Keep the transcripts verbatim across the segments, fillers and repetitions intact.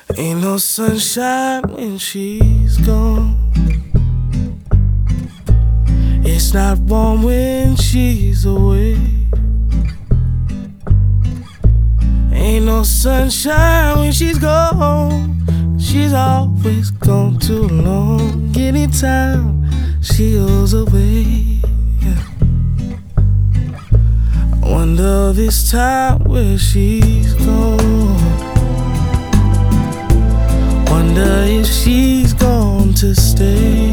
Ain't no sunshine when she's gone. It's not warm when she's away. Ain't no sunshine when she's gone. She's always gone too long. Anytime she goes away, yeah. I wonder this time where she's gone. Wonder if she's gone to stay.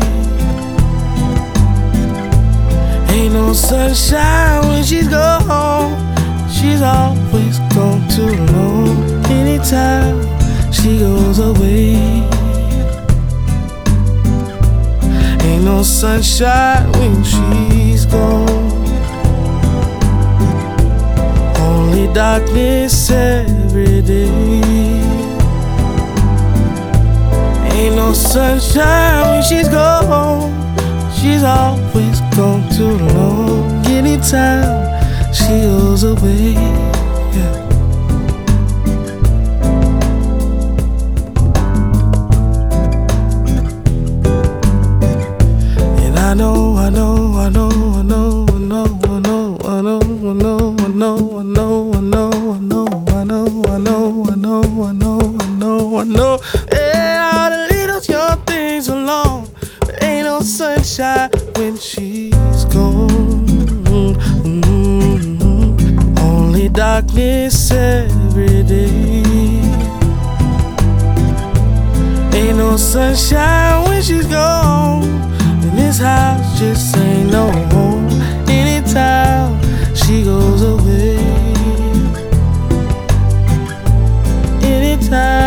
Ain't no sunshine when she's gone. She's always gone too long. Anytime she goes away, ain't no sunshine when she's gone. Only darkness every day. Ain't no sunshine when she's gone. She's always gone too long. Anytime she goes away, yeah. And I know, I know, I know, I know, I know, I know, I know, I know, I know, I know, I know, I know, I know, I know, I know, I know, I know, I know. And all the little young things alone, but ain't no sunshine when she's gone. Mm-hmm. Only darkness every day. Ain't no sunshine when she's gone. And this house just ain't no home. Anytime she goes away, anytime